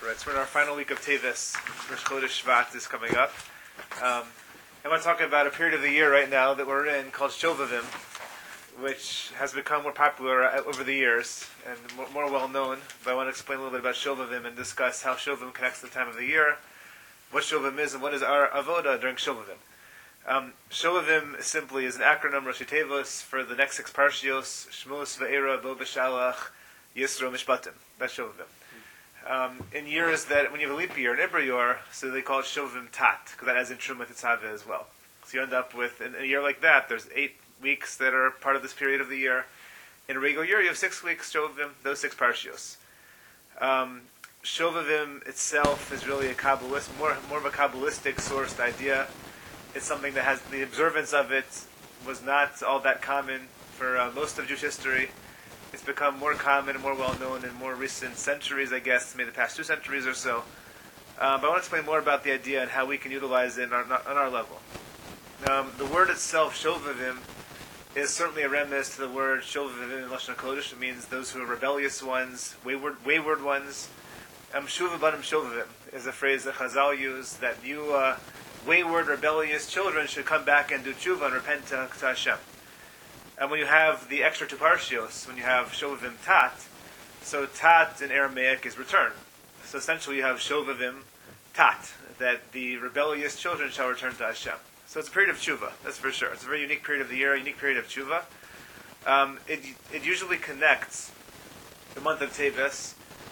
Right, so we're in our final week of Tevis. Rosh Chodesh Shvat is coming up. I want to talk about a period of the year right now that we're in called Shovavim, which has become more popular over the years and more well known. But I want to explain a little bit about Shovavim and discuss how Shovavim connects to the time of the year, what Shovavim is, and what is our avoda during Shovavim. Shovavim simply is an acronym, Roshi Tevos, for the next six parshios: Shmos, Ve'era, Bo B'Shalach, Yisro, Mishpatim. That's Shovavim. In years that, when you have a leap year, an Ibra year, so they call it Shovavim Tat, because that has in Truma Tetzaveh as well. So you end up with, in a year like that, there's 8 weeks that are part of this period of the year. In a regular year, you have 6 weeks, Shovavim, those 6 parshios. Shovavim itself is really a Kabbalist, more of a Kabbalistic sourced idea. It's something that has, the observance of it was not all that common for most of Jewish history. It's become more common and more well-known in more recent centuries, I guess, maybe the past 2 centuries or so. But I want to explain more about the idea and how we can utilize it on our level. The word itself, Shovavim, is certainly a remiss to the word Shovavim in Lashon HaKodesh. It means those who are rebellious ones, wayward ones. Shuva banim Shovavim is a phrase that Chazal use, that you wayward, rebellious children should come back and do tshuva and repent to Hashem. And when you have the extra 2 parshios, when you have Shovavim Tat, so Tat in Aramaic is return. So essentially you have Shovavim Tat, that the rebellious children shall return to Hashem. So it's a period of tshuva, that's for sure. It's a very unique period of the year, a unique period of tshuva. It usually connects the month of Teves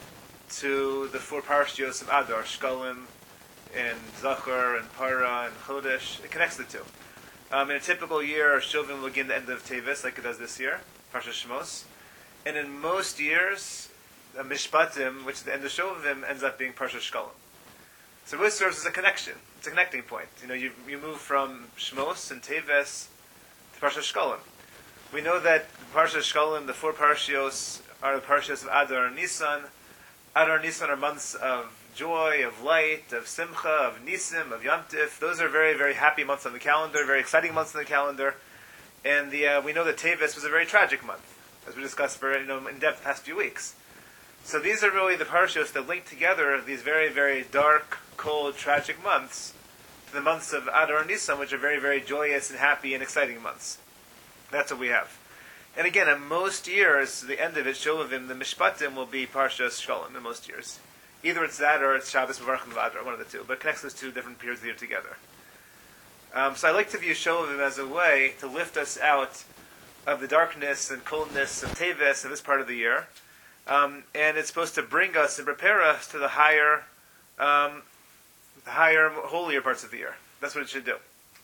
to the 4 parshios of Adar, Shkalim, and Zachar, and Para, and Chodesh. It connects the 2. In a typical year, Shovavim will begin the end of Tevis, like it does this year, Parsha Shmos. And in most years, Mishpatim, which is the end of Shovavim, ends up being Parsha Shkalim. So it really serves as a connection. It's a connecting point. You move from Shmos and Tevis to Parsha Shkalim. We know that Parsha Shkalim, the 4 parshios, are the parshios of Adar and Nisan. Adar and Nisan are months of joy, of light, of simcha, of nisim, of Yom Tif. Those are very, very happy months on the calendar, very exciting months on the calendar. And we know that Tevis was a very tragic month, as we discussed very in depth the past few weeks. So these are really the parshios that link together these very, very dark, cold, tragic months to the months of Adar and Nisan, which are very, very joyous and happy and exciting months. That's what we have. And again, in most years, the end of it, Shovavim, the Mishpatim will be Parshas Shkalim in most years. Either it's that or it's Shabbos Mevarchim V'Adar, one of the 2, but it connects those 2 different periods of the year together. So I like to view Shovavim as a way to lift us out of the darkness and coldness of Tevis in this part of the year, and it's supposed to bring us and prepare us to the higher, holier parts of the year. That's what it should do.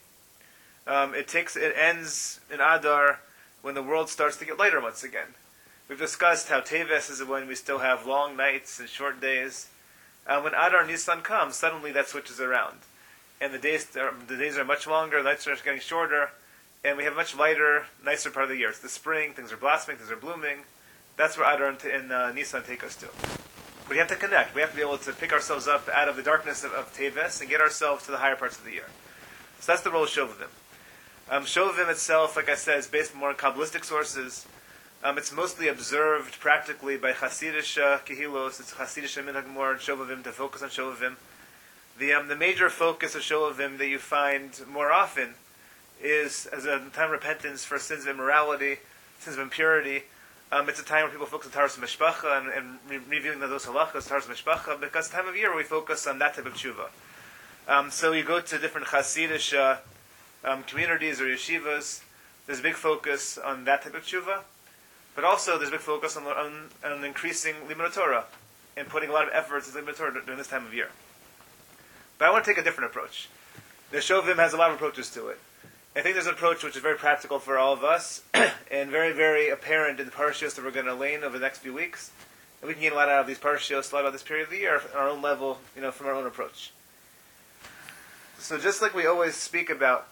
It ends in Adar when the world starts to get lighter once again. We've discussed how Teves is when we still have long nights and short days. When Adar Nisan comes, suddenly that switches around. And the days are much longer, the nights are getting shorter, and we have a much lighter, nicer part of the year. It's the spring, things are blossoming, things are blooming. That's where Adar and Nisan take us to. But we have to connect. We have to be able to pick ourselves up out of the darkness of Teves and get ourselves to the higher parts of the year. So that's the role of Shovavim. Shovavim itself, like I said, is based more on Kabbalistic sources. It's mostly observed practically by Hasidish Kehilos. It's Hasidish minhag more in Shovavim to focus on Shovavim. The major focus of Shovavim that you find more often is as a time of repentance for sins of immorality, sins of impurity. It's a time where people focus on Taras Mishpacha and reviewing those halachas, Taras Mishpacha, because the time of year where we focus on that type of tshuva. So you go to different Hasidish communities or yeshivas, there's a big focus on that type of tshuva. But also, there's a big focus on increasing Limud Torah and putting a lot of efforts into Limud Torah during this time of year. But I want to take a different approach. The Shovavim has a lot of approaches to it. I think there's an approach which is very practical for all of us and very, very apparent in the parshios that we're going to learn over the next few weeks. And we can get a lot out of these parshios, a lot out of this period of the year on our own level, from our own approach. So just like we always speak about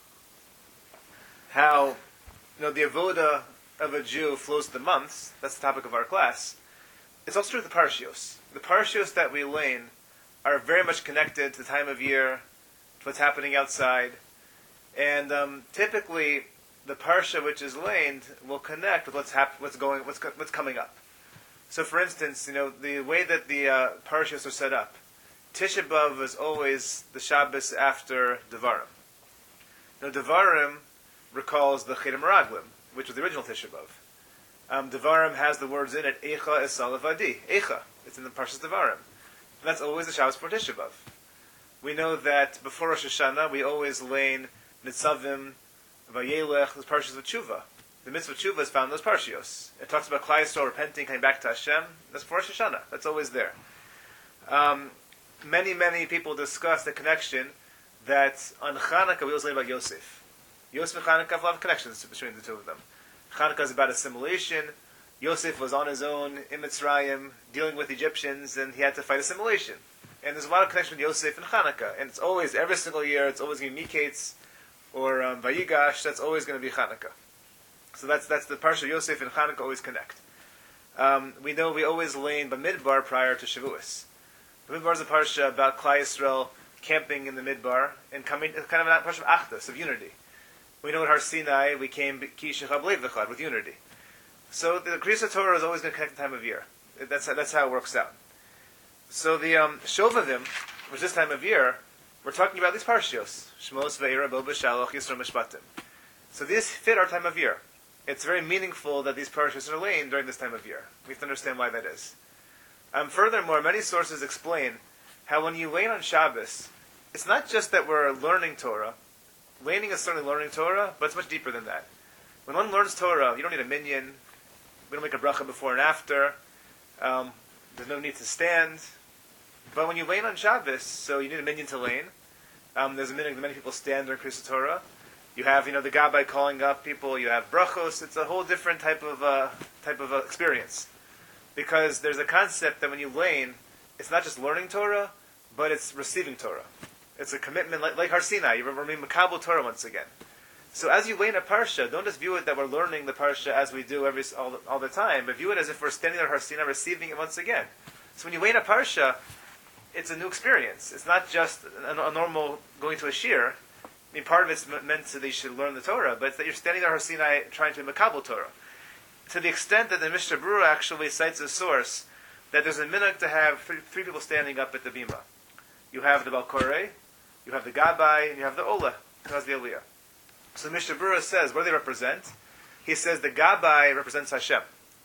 how, the avoda of a Jew flows to the months, that's the topic of our class, it's also true with the parshios. The parshios that we learn are very much connected to the time of year, to what's happening outside, and typically the parsha which is learned will connect with what's coming up. So, for instance, the way that the parashas are set up, Tisha B'Av is always the Shabbos after Devarim. Now, Devarim recalls the Chedem Meraglim, which was the original Tisha B'Av. Devarim has the words in it, Eicha Esal Avadi. Eicha. It's in the Parshas Devarim. And that's always the Shabbos for Tisha B'Av. We know that before Rosh Hashanah, we always lane Nitzavim, Vayelech, those parshas of Tshuva. The mitzvah of Tshuva is found in those parshios. It talks about Klal Yisrael repenting, coming back to Hashem. That's before Rosh Hashanah. That's always there. Many people discuss the connection that on Chanukah we always learn about Yosef. Yosef and Chanukah have a lot of connections between the two of them. Chanukah is about assimilation. Yosef was on his own in Mitzrayim, dealing with Egyptians, and he had to fight assimilation. And there's a lot of connection with Yosef and Chanukah. And it's always, every single year, it's always going to be Miketz or Vayigash. That's always going to be Chanukah. So that's the parsha Yosef and Chanukah always connect. We know we always lane Bamidbar prior to Shavuos. Bamidbar is a parsha about Klal Yisrael camping in the Midbar and coming, kind of a parsha of Achdus, of unity. We know at Har Sinai we came Ki Shechab Lev V'chad, with unity. So the Kriyas Torah is always going to connect the time of year. That's how it works out. So the Shovavim, which this time of year, we're talking about these parshios. Shmos, Ve'era, Bo, B'Shalach, Yisro, Mishpatim. So these fit our time of year. It's very meaningful that these parshios are laying during this time of year. We have to understand why that is. Furthermore, many sources explain how when you lane on Shabbos, it's not just that we're learning Torah. Laning is certainly learning Torah, but it's much deeper than that. When one learns Torah, you don't need a minyan. We don't make a bracha before and after. There's no need to stand. But when you lane on Shabbos, so you need a minyan to lane. There's a minyan that many people stand during Kriyas Torah. You have, the gabbai calling up people. You have brachos. It's a whole different type of experience, because there's a concept that when you lane, it's not just learning Torah, but it's receiving Torah. It's a commitment, like Har Sinai. You remain Makabel Torah once again. So as you lane a parsha, don't just view it that we're learning the parsha as we do all the time, but view it as if we're standing there at Har Sinai, receiving it once again. So when you lane a parsha, it's a new experience. It's not just a normal going to a shir. I mean, part of it's meant so that you should learn the Torah, but it's that you're standing there at Har Sinai trying to Makabel Torah. To the extent that the Mishnah Berurah actually cites a source that there's a minhag to have three people standing up at the bima. You have the Balkorei, you have the Gabbai, and you have the Ola, who has the Aliyah. So Mishnah Berurah says, what do they represent? He says the Gabbai represents Hashem.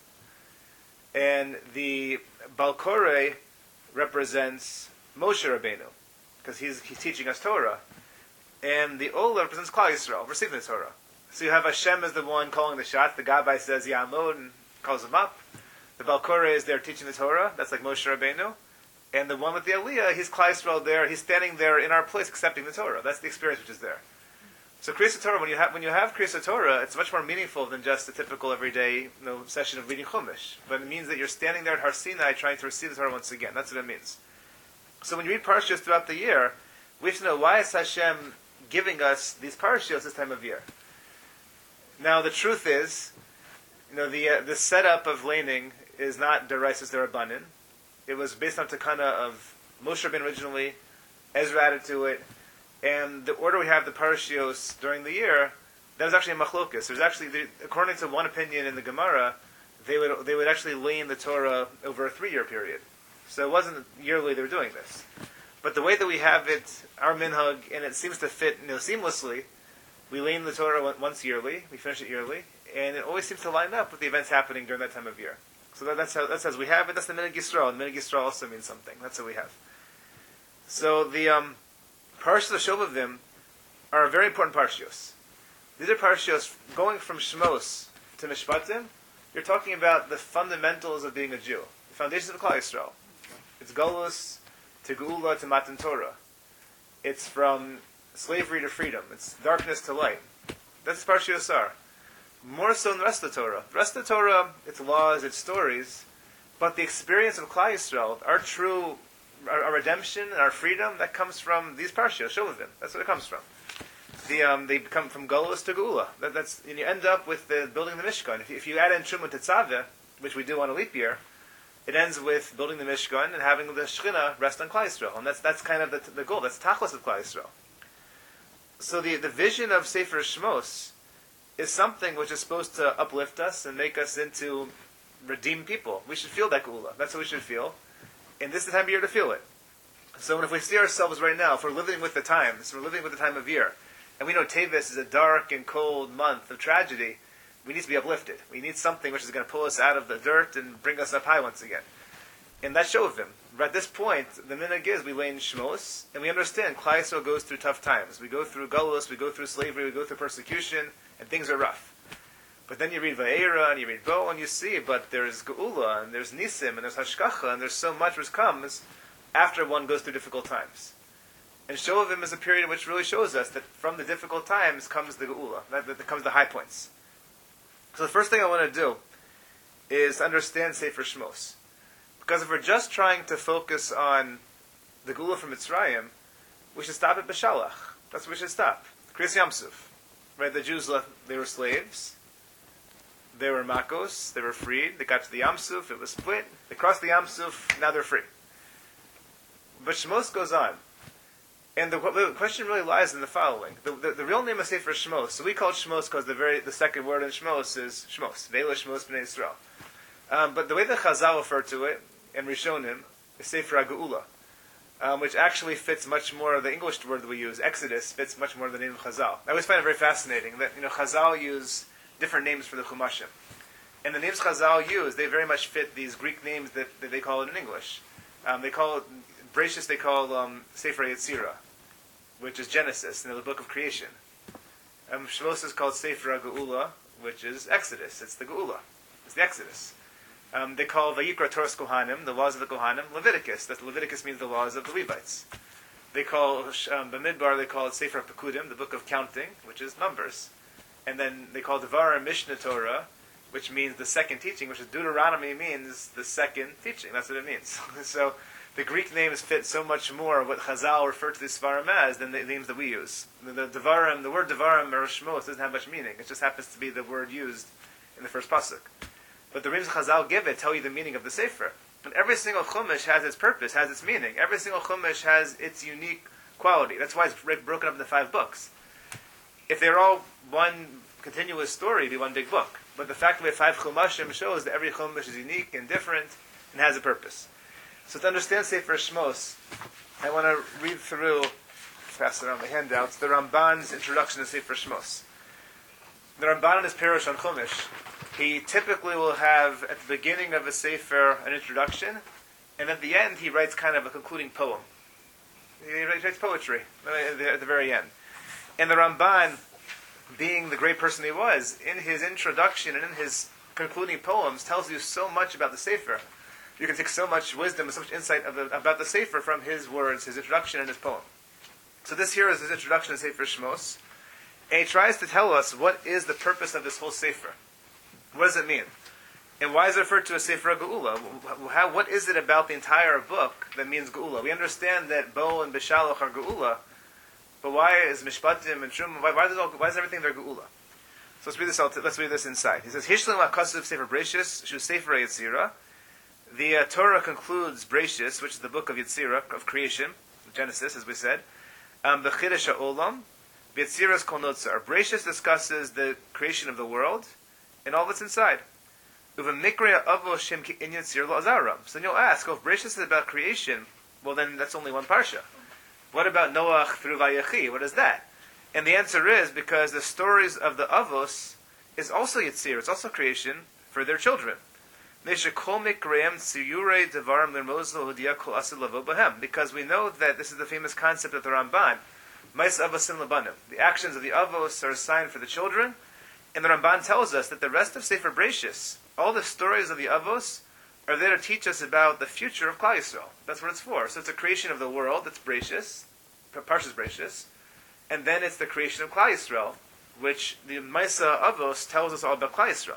And the Balkorei represents Moshe Rabbeinu, because he's teaching us Torah. And the Ola represents Klal Yisrael, receiving the Torah. So you have Hashem as the one calling the shots. The Gabbai says Ya'amod and calls him up. The Balkorei is there teaching the Torah. That's like Moshe Rabbeinu. And the one with the Aliyah, he's Klal Yisrael there. He's standing there in our place accepting the Torah. That's the experience which is there. So Kriyas Torah, when you have Kriyas Torah, it's much more meaningful than just a typical everyday session of reading Chumash. But it means that you're standing there at Har Sinai trying to receive the Torah once again. That's what it means. So when you read parashas throughout the year, we have to know, why is Hashem giving us these parashas this time of year? Now the truth is, the setup of laning is not deraisis derabanan. It was based on takana of Moshe Rabbeinu originally. Ezra added to it, and the order we have the parashios during the year, that is actually a machlokus. There's actually, according to one opinion in the Gemara, they would actually lane the Torah over a 3-year period. So it wasn't yearly they were doing this. But the way that we have it, our minhag, and it seems to fit seamlessly, we lane the Torah once yearly, we finish it yearly, and it always seems to line up with the events happening during that time of year. So that's how we have it. That's the minhag Yisrael, and minhag Yisrael also means something. That's what we have. So the parshas of Shovavim are very important parshios. These are parshios going from Shmos to Mishpatim. You're talking about the fundamentals of being a Jew, the foundations of Klal Yisrael. It's Golus to Geula to Matan Torah. It's from slavery to freedom. It's darkness to light. That's what parshios are. More so than the rest of the Torah. The rest of the Torah, its laws, its stories, but the experience of Klal Yisrael, our redemption and our freedom, that comes from these parshios, Shovavim. That's what it comes from. They come from Golus to Geula. And you end up with the building the Mishkan. If you add in Truma Tetzaveh, which we do on a leap year, it ends with building the Mishkan and having the Shekhinah rest on Klal Yisrael. And that's kind of the goal. That's Tachlis of Klal Yisrael. So the vision of Sefer Shmos is something which is supposed to uplift us and make us into redeem people. We should feel that geula. That's what we should feel. And this is the time of year to feel it. So if we see ourselves right now, if we're living with the times, we're living with the time of year, and we know Tevis is a dark and cold month of tragedy, we need to be uplifted. We need something which is going to pull us out of the dirt and bring us up high once again. And that's Shovim. But at this point, the minhag is we lay in Shmos, and we understand Klal Yisrael goes through tough times. We go through Galus, we go through slavery, we go through persecution, and things are rough. But then you read Va'era, and you read Bo, and you see, but there's Geula, and there's Nisim, and there's Hashkacha, and there's so much which comes after one goes through difficult times. And Shovim is a period which really shows us that from the difficult times comes the Geula, that comes the high points. So the first thing I want to do is understand Sefer Shmos. Because if we're just trying to focus on the Geula from Mitzrayim, we should stop at Beshalach. That's where we should stop. Kriyas Yamsuf. Right, the Jews they were slaves. They were Makos. They were freed. They got to the Yamsuf. It was split. They crossed the Yamsuf. Now they're free. But Shmos goes on. And the question really lies in the following. The real name of Sefer Shmos, so we call it Shmos because the second word in Shmos is Shmos. Ve'ela Shmos B'nai Yisrael. But the way the Chazal refer to it, in Rishonim, is Sefer HaGeula, which actually fits much more, the English word that we use, Exodus, fits much more the name of Chazal. I always find it very fascinating that Chazal use different names for the Chumashim. And the names Chazal use, they very much fit these Greek names that they call it in English. They call it, Bereshis they call Sefer Yetzirah, which is Genesis, the book of creation. Shmos is called Sefer HaGeula, which is Exodus. It's the Geula. It's the Exodus. They call Vayikra Toras Kohanim, the laws of the Kohanim, Leviticus. That Leviticus means the laws of the Levites. They call Bamidbar, they call it Sefer Pekudim, the book of counting, which is Numbers. And then they call Devarim Mishnah Torah, which means the second teaching, which is Deuteronomy means the second teaching. That's what it means. So the Greek names fit so much more what Chazal refer to the Svarim as than the names that we use. The Devarim, the word Devarim or Shmos doesn't have much meaning. It just happens to be the word used in the first pasuk. But the names Chazal give it tell you the meaning of the Sefer. And every single Chumash has its purpose, has its meaning. Every single Chumash has its unique quality. That's why it's broken up into 5 books. If they're all one continuous story, it'd be one big book. But the fact that we have 5 Chumashim shows that every Chumash is unique and different and has a purpose. So to understand Sefer Shmos, I want to read through, pass around the handouts, the Ramban's introduction to Sefer Shmos. The Ramban in his Perush on Chumash, he typically will have at the beginning of a Sefer an introduction, and at the end he writes kind of a concluding poem. He writes poetry at the very end. And the Ramban, being the great person he was, in his introduction and in his concluding poems, tells you so much about the Sefer. You can take so much wisdom and so much insight about the Sefer from his words, his introduction, and his poem. So this here is his introduction to Sefer Shmos, and he tries to tell us what is the purpose of this whole Sefer. What does it mean? And why is it referred to as Sefer Geula? What is it about the entire book that means Geula? We understand that Bo and Beshalach are Geula, but why is Mishpatim and Shum? Why is everything there Geula? So let's read this inside. He says, Hishlim HaKasuv Sefer Bereshis, Shu Sefer Yetzirah. The Torah concludes Bereshis, which is the book of Yetzirah, of creation, Genesis, as we said. B'chidesh ha'olam, B'yetzirah's kol notzar. Bereshis discusses the creation of the world and all that's inside. So then you'll ask, if Bereshis is about creation, well then that's only one parsha. What about Noach through Vayechi? What is that? And the answer is because the stories of the Avos is also Yetzirah, it's also creation for their children. Because we know that this is the famous concept of the Ramban. The actions of the Avos are a sign for the children, and the Ramban tells us that the rest of Sefer Bereshis, all the stories of the Avos, are there to teach us about the future of Klal Yisrael. That's what it's for. So it's a creation of the world, that's Bereshis, Parshas Bereshis, and then it's the creation of Klal Yisrael, which the Maisa Avos tells us all about Klal Yisrael.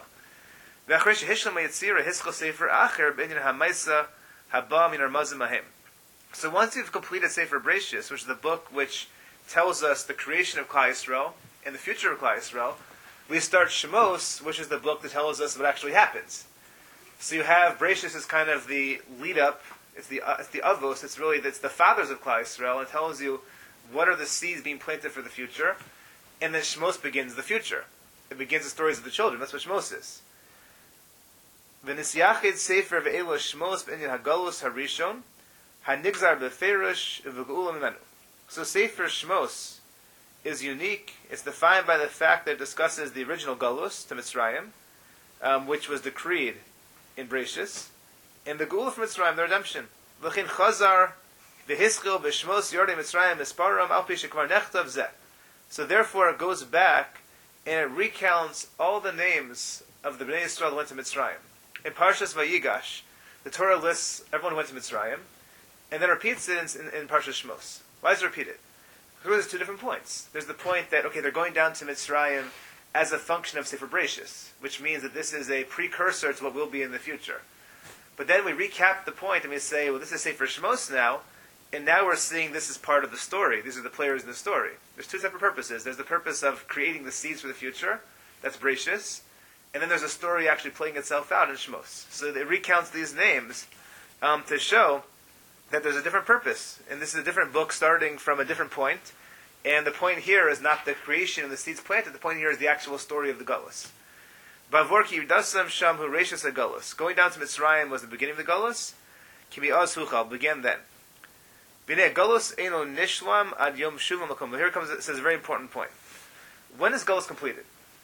So once you've completed Sefer Bereshis, which is the book which tells us the creation of Klal Yisrael and the future of Klal Yisrael, we start Shmos, which is the book that tells us what actually happens. So you have Bereshis is kind of the lead up. It's the Avos. It's the fathers of Klal Yisrael. It tells you what are the seeds being planted for the future, and then Shmos begins the future. It begins the stories of the children. That's what Shmos is. V'nisyachid sefer ve'elo shmos b'inyan hagalus harishon hanigzar b'ferish v'geula mimenu. So Sefer Shmos is unique. It's defined by the fact that it discusses the original galus to Mitzrayim, which was decreed in Bereshis, and the Geula from Mitzrayim, the redemption. L'chin chazar v'hischil b'shmos yordei Mitzrayim misparam al pi shekvar nechtav zeh. So therefore it goes back and it recounts all the names of the Bnei Yisrael that went to Mitzrayim. In Parshas Vayigash, the Torah lists everyone who went to Mitzrayim, and then repeats it in Parshas Shmos. Why is it repeated? Because there's two different points. There's the point that, okay, they're going down to Mitzrayim as a function of Sefer Bereshis, which means that this is a precursor to what will be in the future. But then we recap the point and we say, well, this is Sefer Shmos now, and now we're seeing this is part of the story. These are the players in the story. There's two separate purposes. There's the purpose of creating the seeds for the future, that's Bereshis, and then there's a story actually playing itself out in Shmos. So it recounts these names to show that there's a different purpose, and this is a different book starting from a different point, and the point here is not the creation of the seeds planted, the point here is the actual story of the Galus. Bavorki Yudasam Sham Hu Reshus HaGalus. Going down to Mitzrayim was the beginning of the Galus. Kimi Oz Huchal began then. B'nei Galus Eino Nishlam Ad Yom Shuvam Makom. Here comes, it says a very important point. When is Galus completed?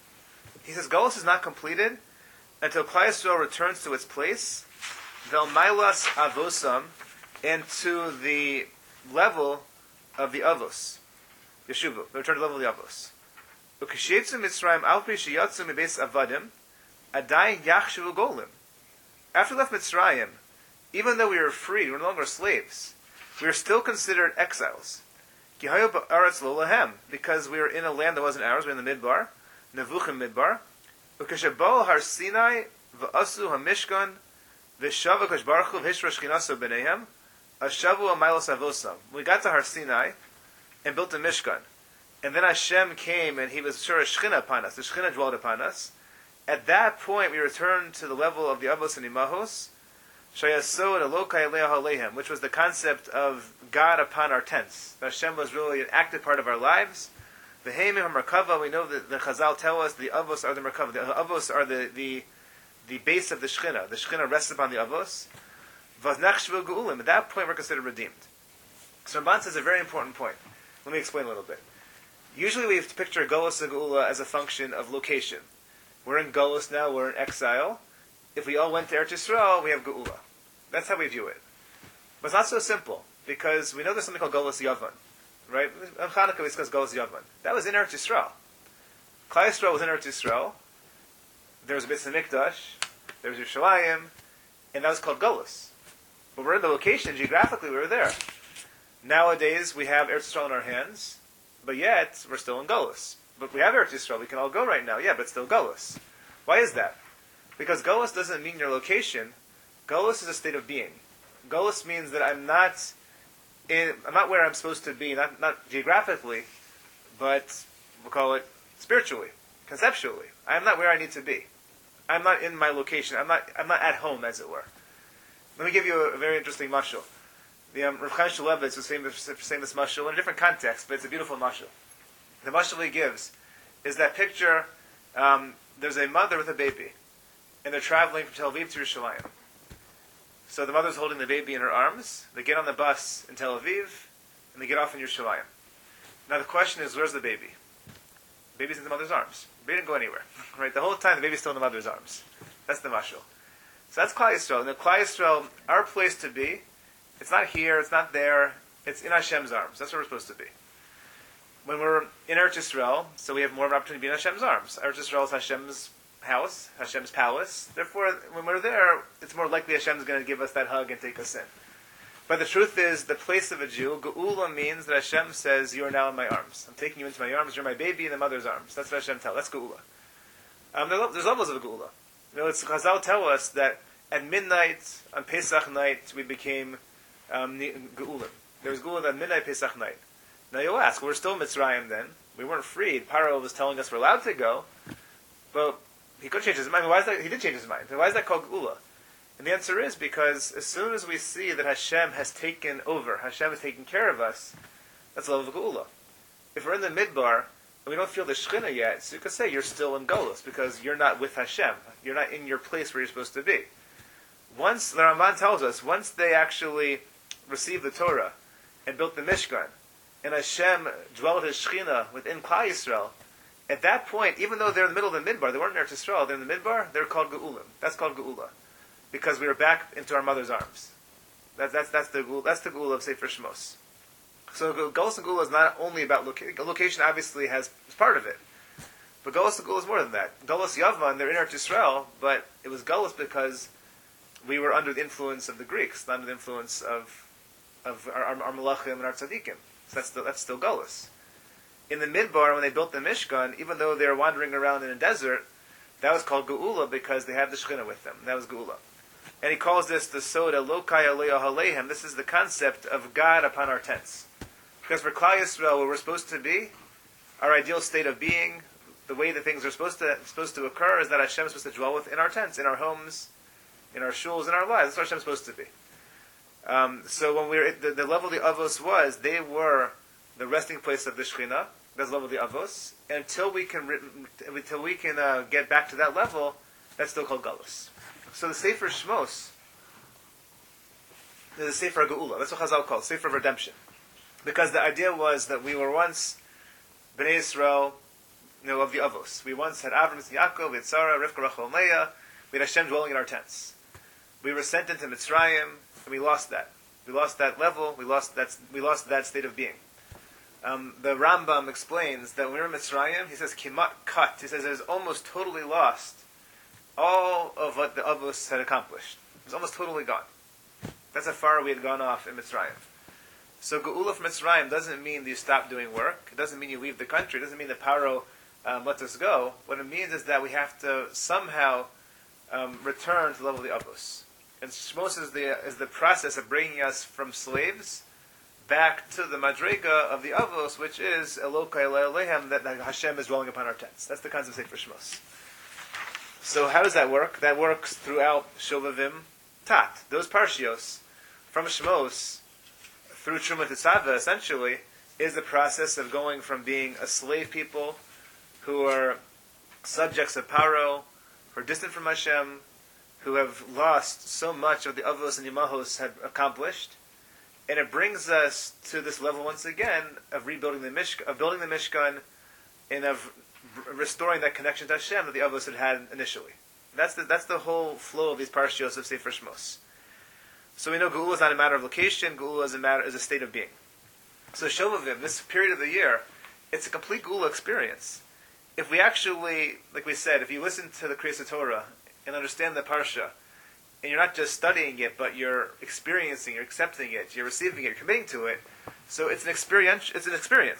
He says Galus is not completed until Klal Yisrael returns to its place, Vel Mailas Avosam, and to the level of the Avos. Yeshuvu, the return to the level of the Avos. Ukeshetzu Mitzrayim Alpi Sheyatzu Mibeis Avadim Adayin Yachshu Golim. After we left Mitzrayim, even though we were free, we were no longer slaves, we are still considered exiles. Kihayu Ba'aretz Lo Lahem, because we were in a land that wasn't ours, we were in the Midbar, Nevuchim Midbar. Ukeshabo Har Sinai V'asu HaMishkan V'shava Kosh Baruch Hu V'hishra Shchinaso B'neihem Ashavu Amailos Avosam. We got to Har Sinai and built a Mishkan. And then Hashem came and He was sure a Shechina upon us. The Shechina dwelled upon us. At that point, we returned to the level of the Avos and Imahos, Shayasod Elokai Elea Halehem, which was the concept of God upon our tents. That Hashem was really an active part of our lives. The Heimim HaMerkava, we know that the Chazal tell us the Avos are the Merkava. The Avos are the base of the Shechina. The Shechina rests upon the Avos. Vaznachshvu Geulim. At that point, we're considered redeemed. So Ramban says a very important point. Let me explain a little bit. Usually we have to picture Golus and Geula as a function of location. We're in Golus now, we're in exile. If we all went to Eretz Yisrael, we have Geula. That's how we view it. But it's not so simple, because we know there's something called Golus Yavan. Right? On Chanukah we discuss Golus Yavan. That was in Eretz Yisrael. Klal Yisrael was in Eretz Yisrael. There was a Beis HaMikdash, there was Yerushalayim, and that was called Golus. But we're in the location, geographically we were there. Nowadays we have Eretz Yisrael in our hands, but yet we're still in Golus. But we have Eretz Yisrael, we can all go right now, yeah, but still Golus. Why is that? Because Golus doesn't mean your location. Golus is a state of being. Golus means that I'm not where I'm supposed to be, not geographically, but we'll call it spiritually, conceptually. I'm not where I need to be. I'm not in my location. I'm not at home, as it were. Let me give you a very interesting mashal. The Rav Chaim Shulevitz was famous for saying this mashal in a different context, but it's a beautiful mashal. The mashal he gives is that picture, there's a mother with a baby, and they're traveling from Tel Aviv to Yerushalayim. So the mother's holding the baby in her arms, they get on the bus in Tel Aviv, and they get off in Yerushalayim. Now the question is, where's the baby? The baby's in the mother's arms. The baby didn't go anywhere. Right? The whole time the baby's still in the mother's arms. That's the mashal. So that's Klal Yisrael. And the Klal Yisrael, our place to be, it's not here, it's not there, it's in Hashem's arms. That's where we're supposed to be. When we're in Eretz Yisrael, so we have more of an opportunity to be in Hashem's arms. Eretz Yisrael is Hashem's house, Hashem's palace. Therefore, when we're there, it's more likely Hashem's going to give us that hug and take us in. But the truth is, the place of a Jew, Geula means that Hashem says, you are now in my arms. I'm taking you into my arms, you're my baby in the mother's arms. That's what Hashem tells. That's Geula. There's levels of Geula. Chazal tell us that at midnight, on Pesach night, we became Geulim. There was Geula at midnight, Pesach night. Now you'll ask, we're still Mitzrayim then. We weren't freed. Paro was telling us we're allowed to go, but he could change his mind. Why is that? He did change his mind. Why is that called Geula? And the answer is because as soon as we see that Hashem has taken over, Hashem has taken care of us, that's the level of Geula. If we're in the Midbar and we don't feel the Shechina yet, so you could say you're still in Golus because you're not with Hashem. You're not in your place where you're supposed to be. Once, the Ramban tells us, once they actually received the Torah and built the Mishkan, and Hashem dwelled His Shekhinah within Klal Yisrael, at that point, even though they're in the middle of the Midbar, they weren't in Eretz Yisrael, they're in the Midbar, they're called Ge'ulim. That's called Ge'ula. Because we were back into our mother's arms. That's the Ge'ula of Sefer Shmos. So Galus and Geula is not only about location. Location obviously is part of it. But Galus and Geula is more than that. Galus Yavan, they're in Eretz Yisrael, but it was Galus because we were under the influence of the Greeks, not under the influence of our Malachim and our Tzaddikim. So that's still Galus. In the Midbar, when they built the Mishkan, even though they were wandering around in a desert, that was called Geula because they had the Shekhinah with them. That was Geula. And he calls this the Soda Lokai Aleah Halehem. This is the concept of God upon our tents. Because for Klal Yisrael, where we're supposed to be, our ideal state of being, the way that things are supposed to occur, is that Hashem is supposed to dwell within our tents, in our homes, in our shuls, in our lives. That's what Hashem's supposed to be. So when we were at the level of the Avos was, they were the resting place of the Shekhinah. That's the level of the Avos. And until we can get back to that level, that's still called Galus. So the Sefer Shmos is the Sefer Geula. That's what Chazal calls Sefer of Redemption. Because the idea was that we were once Bnei Yisrael, of the Avos. We once had Avram and Yaakov, we had Sarah, Rivka, Rachel, and Leah. We had Hashem dwelling in our tents. We were sent into Mitzrayim, and we lost that. We lost that level. We lost that state of being. The Rambam explains that when we were in Mitzrayim, he says kimat cut. He says it was almost totally lost all of what the Avos had accomplished. It was almost totally gone. That's how far we had gone off in Mitzrayim. So Geula from Mitzrayim doesn't mean that you stop doing work. It doesn't mean you leave the country. It doesn't mean that Paro lets us go. What it means is that we have to somehow return to the level of the Avos. And Shmos is the process of bringing us from slaves back to the Madrega of the Avos, which is Elokai Lehem, that Hashem is dwelling upon our tents. That's the concept of Sefer Shmos. So how does that work? That works throughout Shovavim Tat. Those parshios from Shmos through Truma Tetzaveh, essentially, is the process of going from being a slave people who are subjects of Paro, who are distant from Hashem, who have lost so much of the Avos and Yimahos had accomplished, and it brings us to this level once again of rebuilding the Mishkan, of building the Mishkan, and of restoring that connection to Hashem that the Avos had initially. That's the whole flow of these parshios of Sefer Shmos. So we know Geula is not a matter of location. Geula is a state of being. So Shovavim, this period of the year, it's a complete Geula experience. If we actually, like we said, if you listen to the Kriyas Torah and understand the parsha, and you're not just studying it, but you're experiencing, you're accepting it, you're receiving it, you're committing to it. So it's an experience. It's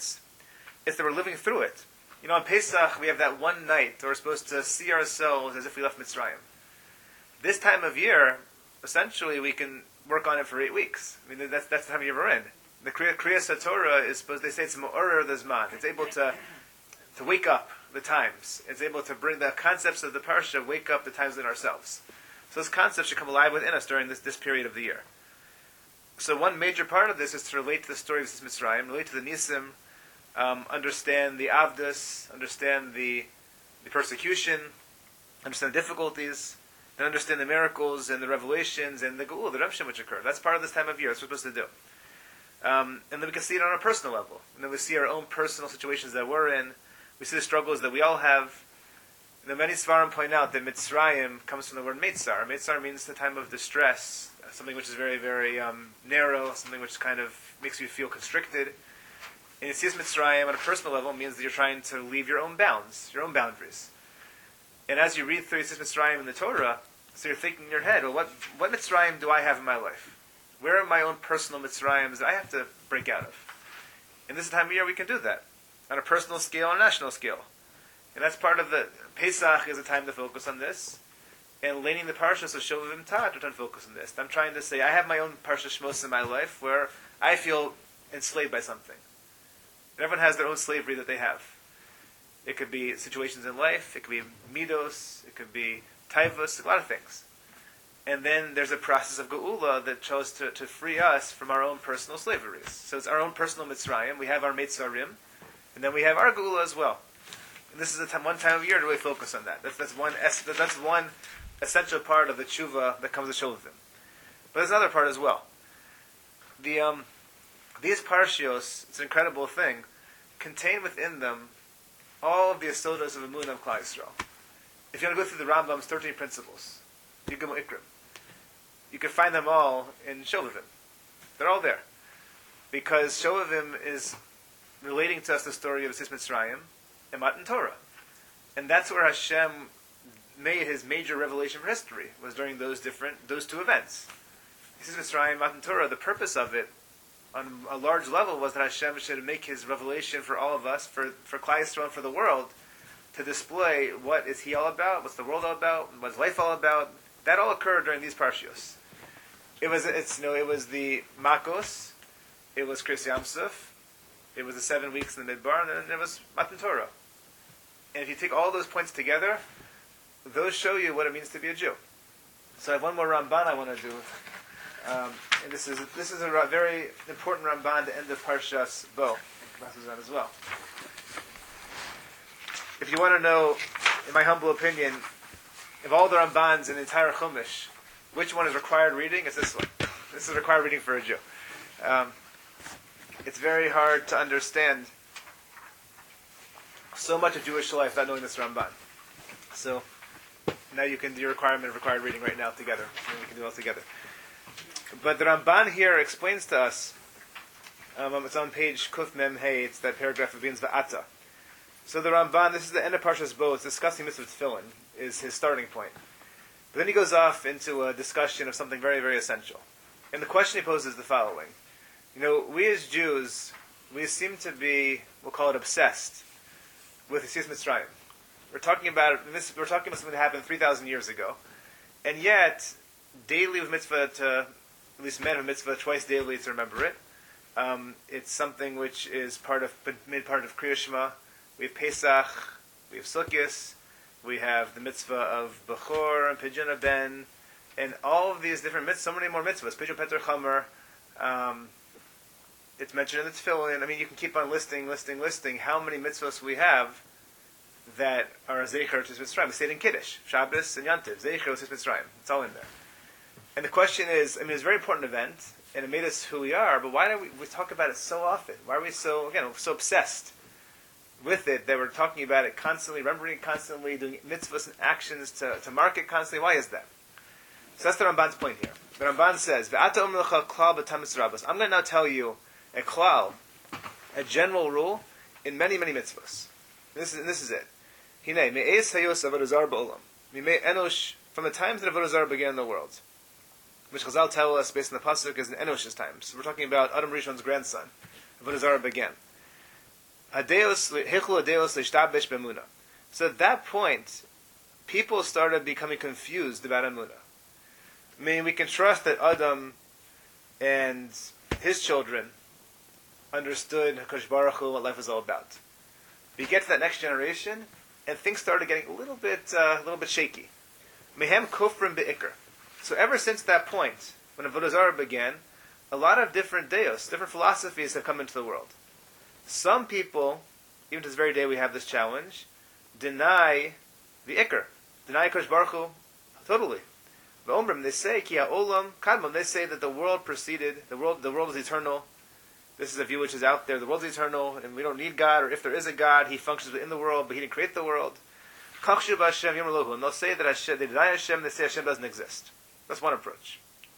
that we're living through it. On Pesach we have that one night where we're supposed to see ourselves as if we left Mitzrayim. This time of year, essentially, we can work on it for 8 weeks. I mean, that's the time of year we're in. The Kriyas Torah is supposed. They say it's Me'orer the Zman. It's able to wake up the times. It's able to bring the concepts of the parsha, wake up the times in ourselves. So this concept should come alive within us during this period of the year. So one major part of this is to relate to the story of Mitzrayim, relate to the Nisim, understand the Avdus, understand the persecution, understand the difficulties, then understand the miracles and the revelations and the Geula, the redemption which occurred. That's part of this time of year. That's what we're supposed to do. And then we can see it on a personal level. And then we see our own personal situations that we're in. We see the struggles that we all have. The many Svarim point out that Mitzrayim comes from the word Meitzar. Meitzar means the time of distress, something which is very, very narrow, something which kind of makes you feel constricted. And Yetzias Mitzrayim on a personal level means that you're trying to leave your own bounds, your own boundaries. And as you read through Yetzias Mitzrayim in the Torah, so you're thinking in your head, well, what Mitzrayim do I have in my life? Where are my own personal Mitzrayims that I have to break out of? And this is the time of year we can do that, on a personal scale and a national scale. And that's part of the Pesach is a time to focus on this. And laning the parshas of Shovavim Tat, we're trying to focus on this. I'm trying to say I have my own parsha Shmos in my life where I feel enslaved by something. And everyone has their own slavery that they have. It could be situations in life, it could be midos, it could be taivos, a lot of things. And then there's a process of Geula that chose to free us from our own personal slaveries. So it's our own personal Mitzrayim, we have our Meitzarim, and then we have our Geula as well. And this is one time of year to really focus on that. That's one essential part of the tshuva that comes with Shovavim. But there's another part as well. These parshios, it's an incredible thing, contain within them all of the asodos of Emunah of Klal Yisrael. If you want to go through the Rambam's 13 principles, Yigam Ikrim, you can find them all in Shovavim. They're all there. Because Shovavim is relating to us the story of Yetzias Mitzrayim and Matan Torah. And that's where Hashem made his major revelation for history, was during those two events. Yetzias Mitzrayim, Matan Torah, the purpose of it, on a large level, was that Hashem should make his revelation for all of us, for Klal Yisrael and for the world, to display what is he all about, what's the world all about, what's life all about. That all occurred during these parshios. It was the Makos, it was Kriyas Yamsuf, it was the 7 weeks in the Midbar, and then it was Matan Torah. And if you take all those points together, those show you what it means to be a Jew. So I have one more Ramban I want to do. And this is a very important Ramban to end the Parshas Bo. That as well. If you want to know, in my humble opinion, of all the Rambans in the entire Chumash, which one is required reading? It's this one. This is required reading for a Jew. It's very hard to understand so much of Jewish life without knowing this Ramban. So now you can do your requirement of required reading right now together. And we can do it all together. But the Ramban here explains to us, it's on page Kuf Mem Hey, it's that paragraph that begins Va'ata. So the Ramban, this is the end of Parshas Bo, it's discussing Mitzvah Tefillin, is his starting point. But then he goes off into a discussion of something very, very essential. And the question he poses is the following. We as Jews, we seem to be, we'll call it obsessed, with Yetzias Mitzrayim. We're talking about something that happened 3,000 years ago. And yet, daily with mitzvah to, at least men have mitzvah twice daily to remember it. It's something which is made part of Kriya Shema. We have Pesach, we have Sukkot, we have the mitzvah of Bechor and Pidyon Ben, and all of these different mitzvahs, so many more mitzvahs. Pidyon Peter Chomer, it's mentioned in the Tefillin. I mean, you can keep on listing how many mitzvahs we have that are Zeicher to Mitzrayim. We say it in Kiddush, Shabbos and Yantiv, Zeicher to Mitzrayim. It's all in there. And the question is, it's a very important event, and it made us who we are, but why do we talk about it so often? Why are we so obsessed with it that we're talking about it constantly, remembering it constantly, doing mitzvahs and actions to mark it constantly? Why is that? So that's the Ramban's point here. The Ramban says, I'm going to now tell you a klal, a general rule, in many, many mitzvahs. This is it. Hinei, me'ez hayos avodah zarah ba'olam. Mimei enosh, from the times that avodah zarah began in the world, which Chazal tell us based on the pasuk is in Enosh's times. So we're talking about Adam Rishon's grandson. Avodah zarah began. Hichlu hadeos leishtabesh b'emunah. So at that point, people started becoming confused about emunah. I mean, we can trust that Adam and his children understood HaKadosh Baruch Hu, what life is all about. But you get to that next generation, and things started getting a little bit shaky. Mehem kufrim be'ikr. So ever since that point, when Avodah Zarah began, a lot of different deos, different philosophies have come into the world. Some people, even to this very day we have this challenge, deny the ikr, deny HaKadosh Baruch Hu totally. They say ki ha'olam kadmon. They say that the world preceded, the world is eternal. This is a view which is out there. The world is eternal, and we don't need God. Or if there is a God, He functions within the world, but He didn't create the world. And they'll say that Hashem, they deny Hashem. They say Hashem doesn't exist. That's one approach.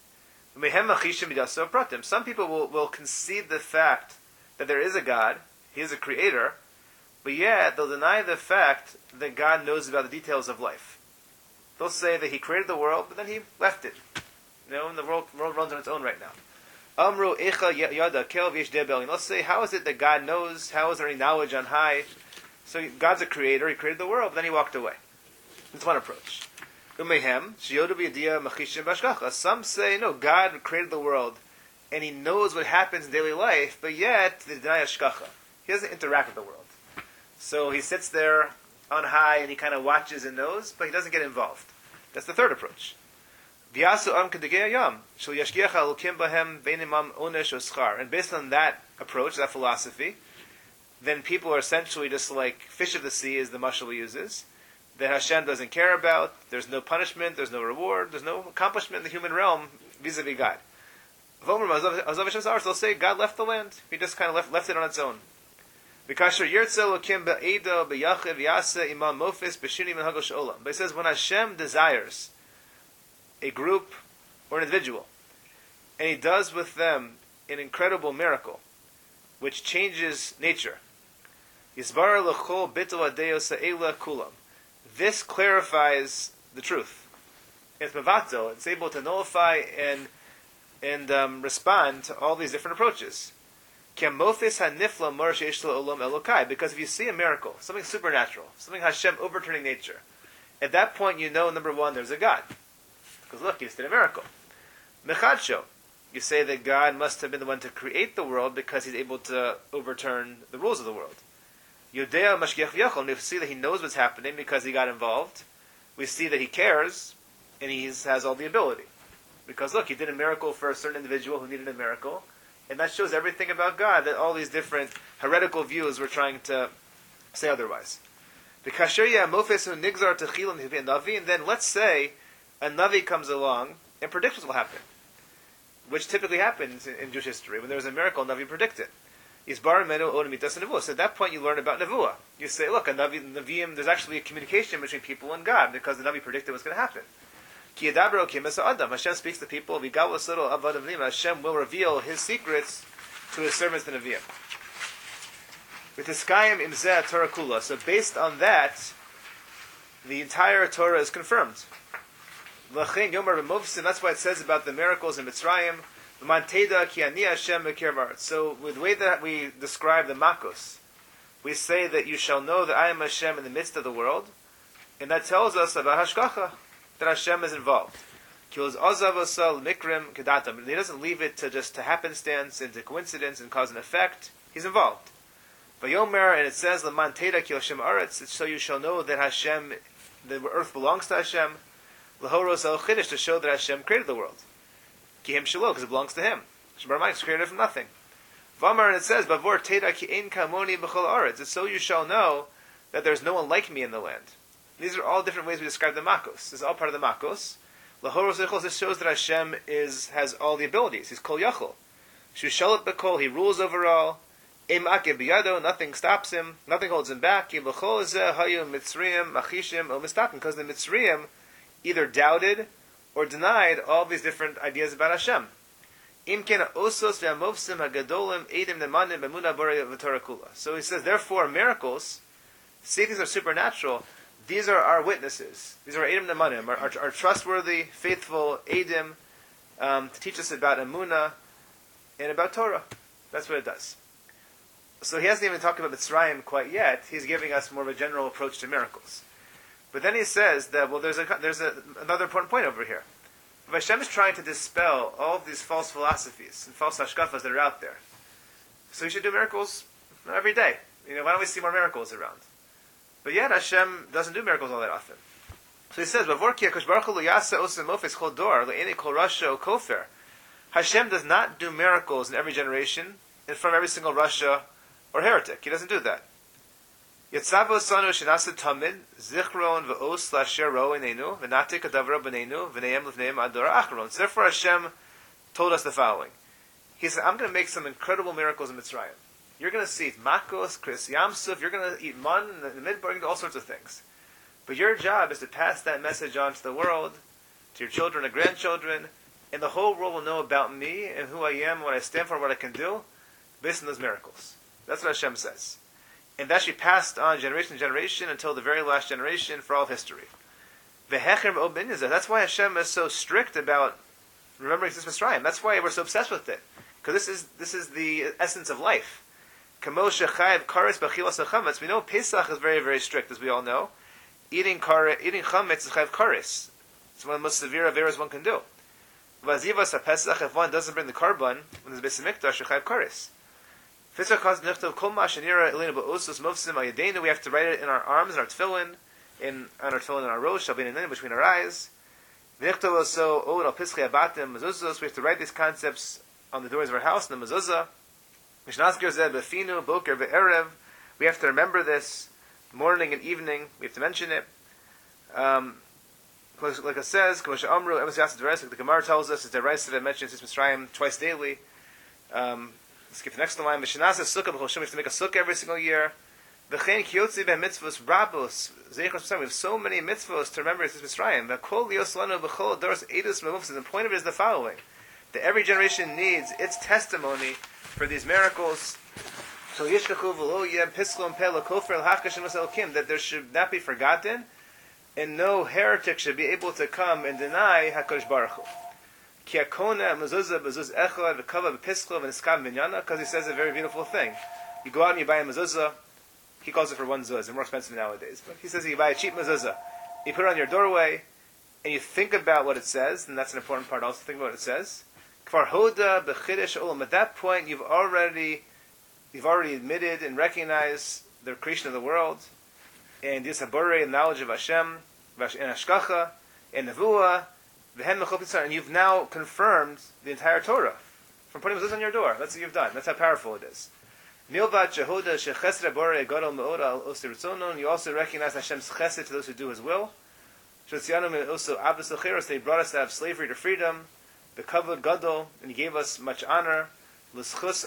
Some people will concede the fact that there is a God, He is a creator, but yet they'll deny the fact that God knows about the details of life. They'll say that He created the world, but then He left it. And the world runs on its own right now. Amru echa yada kel v'yesh debel. Let's say, how is it that God knows? How is there any knowledge on high? So God's a creator. He created the world, but then He walked away. That's one approach. Umehem shiyodu b'yadia machishim b'ashgacha. Some say, no, God created the world, and He knows what happens in daily life, but yet they deny ashgacha. He doesn't interact with the world. So He sits there on high, and He kind of watches and knows, but He doesn't get involved. That's the third approach. And based on that approach, that philosophy, then people are essentially just like fish of the sea, is the mashal he uses. that Hashem doesn't care about. There's no punishment, there's no reward, there's no accomplishment in the human realm vis-a-vis God. They'll say God left the land. He just kind of left it on its own. But it says when Hashem desires a group or an individual, and He does with them an incredible miracle, which changes nature. This clarifies the truth. It's mevatel. It's able to nullify and respond to all these different approaches. Because if you see a miracle, something supernatural, something Hashem overturning nature, at that point you know, number one, there's a God. Because look, He just did a miracle. Mechadsho, you say that God must have been the one to create the world because He's able to overturn the rules of the world. Yodea mashgiach v'yachol, we see that He knows what's happening because He got involved. We see that He cares, and He has all the ability. Because look, He did a miracle for a certain individual who needed a miracle, and that shows everything about God, that all these different heretical views were trying to say otherwise. And then let's say a Navi comes along and predicts what will happen, which typically happens in Jewish history. When there's a miracle, Navi predict it. So at that point you learn about Nevuah. You say, look, Nevi'im, there's actually a communication between people and God, because the Navi predicted what's going to happen. Hashem speaks to people. Hashem will reveal His secrets to His servants, the Nevi'im. So based on that, the entire Torah is confirmed. That's why it says about the miracles in Mitzrayim. So with the way that we describe the Makos, we say that you shall know that I am Hashem in the midst of the world, and that tells us about Hashgacha, that Hashem is involved. He doesn't leave it to happenstance and to coincidence and cause and effect. He's involved. Vayomer, and it says, so you shall know that Hashem, the earth belongs to Hashem, to show that Hashem created the world. Kihim Shelo, because it belongs to Him. Shemar is created from nothing. Vamar, and it says, Bavor Teda ki ein kamoni b'chol haaretz. It's so you shall know that there's no one like me in the land. These are all different ways we describe the Makos. This is all part of the Makos. Lahoros Echos, this shows that Hashem has all the abilities. He's Kol Yachol. Shushalat B'kol, He rules over all. Im Akeh B'yado, nothing stops Him. Nothing holds Him back. Ki B'chol Zeh Hayu Mitzrayim Machishim O Mistapim, because the Mitzrayim either doubted or denied all these different ideas about Hashem. So he says, therefore, miracles, see, these are supernatural. These are our witnesses. These are Eidim Nemanim, our trustworthy, faithful Eidim, to teach us about Emunah and about Torah. That's what it does. So he hasn't even talked about Mitzrayim quite yet. He's giving us more of a general approach to miracles. But then he says that, well, there's another important point over here. If Hashem is trying to dispel all of these false philosophies and false hashkafas that are out there, so He should do miracles every day. Why don't we see more miracles around? But yet Hashem doesn't do miracles all that often. So he says, Hashem does not do miracles in every generation and from every single Rasha or heretic. He doesn't do that. Therefore Hashem told us the following. He said, I'm going to make some incredible miracles in Mitzrayim. You're going to see Makos, Chris Yamsuf, you're going to eat man in the midbar, you're going to do all sorts of things. But your job is to pass that message on to the world, to your children and grandchildren, and the whole world will know about me and who I am, what I stand for, what I can do, based on those miracles. That's what Hashem says. And that should be passed on generation to generation until the very last generation for all of history. That's why Hashem is so strict about remembering this Mitzrayim. That's why we're so obsessed with it. Because this is the essence of life. We know Pesach is very, very strict, as we all know. Eating chametz is chayav kares. It's one of the most severe averas one can do. If one doesn't bring the korban when there's a Beis Hamikdash, chayav kares. We have to write it in our arms, in our tefillin, on our tefillin in our rosh, between our eyes. We have to write these concepts on the doors of our house, in the mezuzah. We have to remember this morning and evening. We have to mention it. Like it says, the Gemara tells us, it's the rice that I mentioned in Mitzrayim twice daily. Let's get the next line. We have to make a sukkah every single year. We have so many mitzvahs to remember this Mitzrayim. The point of it is the following: that every generation needs its testimony for these miracles. That there should not be forgotten, and no heretic should be able to come and deny HaKadosh Baruch Hu. Because he says a very beautiful thing. You go out and you buy a mezuzah. He calls it for one zuz. They're more expensive nowadays. But he says you buy a cheap mezuzah. You put it on your doorway, and you think about what it says, and that's an important part also, think about what it says. At that point, you've already admitted and recognized the creation of the world, and Yisabore, and knowledge of Hashem, and Hashkacha, and Nevuah, and you've now confirmed the entire Torah from putting mezuzah on your door. That's what you've done. That's how powerful it is. You also recognize Hashem's chesed to those who do His will. They brought us to have slavery to freedom, the kavod gadol, and He gave us much honor. And the schus